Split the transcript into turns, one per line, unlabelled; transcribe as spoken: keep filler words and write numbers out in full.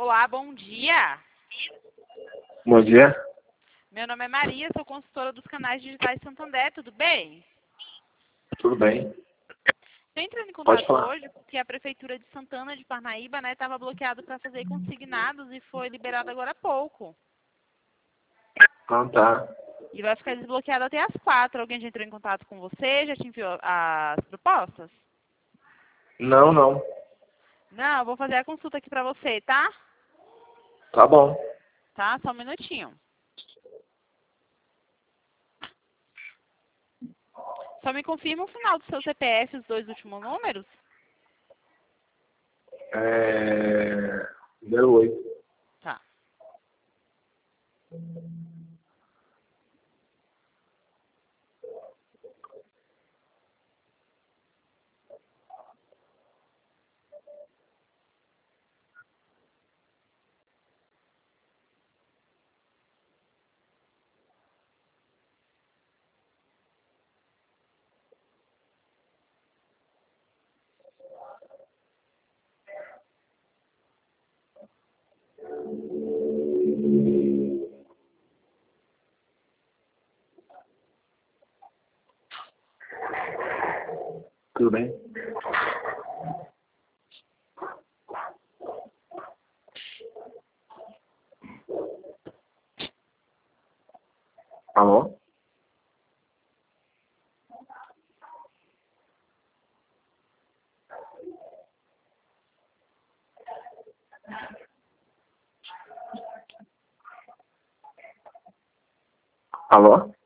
Olá, bom dia.
Bom dia.
Meu nome é Maria, sou consultora dos canais digitais Santander, tudo bem?
Tudo bem?
Estou entrando em
Pode
contato
falar.
hoje porque a Prefeitura de Santana de Parnaíba estava bloqueado para fazer consignados e foi liberado agora há pouco.
Não, tá.
E vai ficar desbloqueado até às quatro. Alguém já entrou em contato com você? Já te enviou as propostas?
Não, não.
Não, eu vou fazer a consulta aqui para você, tá?
Tá bom.
Tá? Só um minutinho. Só me confirma o final do seu C P F, os dois últimos números?
É... zero oito.
Tá.
Tudo bem? Alô? Alô?